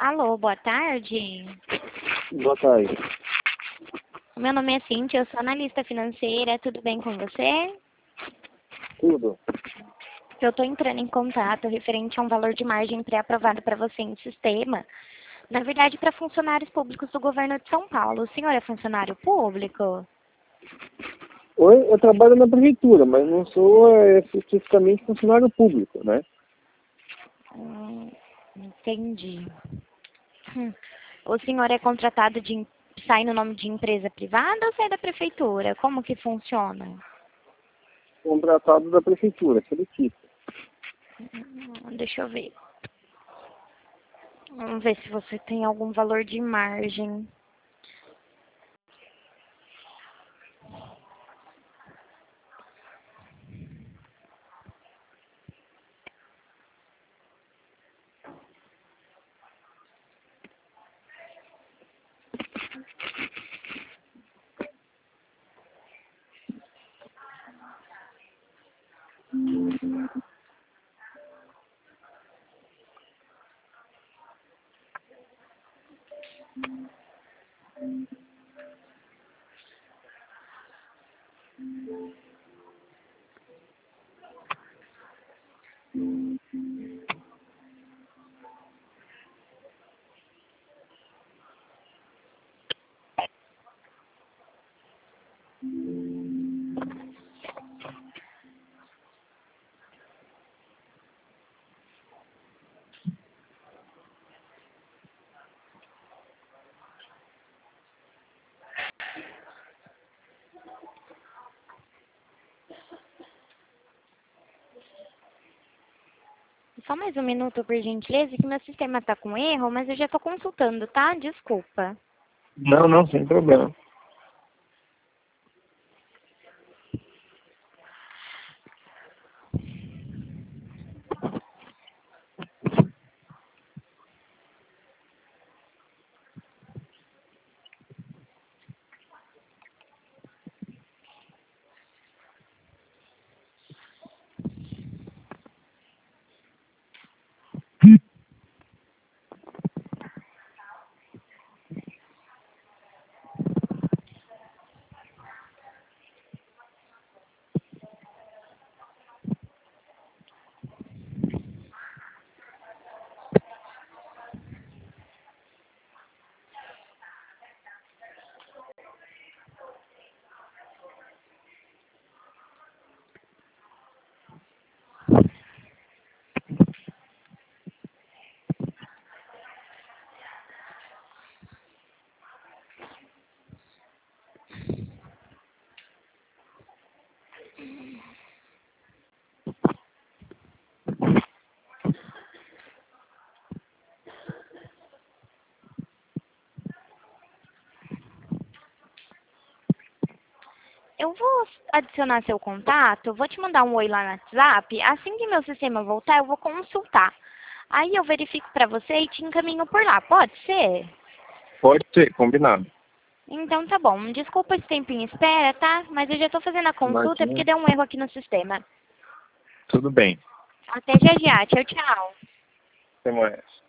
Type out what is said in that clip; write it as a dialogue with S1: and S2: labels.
S1: Alô, boa tarde.
S2: Boa tarde.
S1: Meu nome é Cíntia, eu sou analista financeira. Tudo bem com você?
S2: Tudo.
S1: Eu estou entrando em contato referente a um valor de margem pré-aprovado para você em sistema. Na verdade, para funcionários públicos do governo de São Paulo. O senhor é funcionário público?
S2: Oi, eu trabalho na prefeitura, mas não sou especificamente funcionário público, né?
S1: Entendi. O senhor é contratado sai no nome de empresa privada ou sai da prefeitura? Como que funciona?
S2: Contratado da prefeitura, seletivo.
S1: Deixa eu ver. Vamos ver se você tem algum valor de margem. Só mais um minuto, por gentileza, que meu sistema está com erro, mas eu já estou consultando, tá? Desculpa.
S2: Não, sem problema.
S1: Eu vou adicionar seu contato, vou te mandar um oi lá no WhatsApp. Assim que meu sistema voltar, eu vou consultar. Aí eu verifico para você e te encaminho por lá. Pode ser?
S2: Pode ser, combinado.
S1: Então tá bom. Desculpa esse tempo em espera, tá? Mas eu já estou fazendo a consulta porque
S2: Imagina.
S1: deu um erro aqui no sistema.
S2: Tudo bem.
S1: Até já já. Tchau, tchau.
S2: Até mais.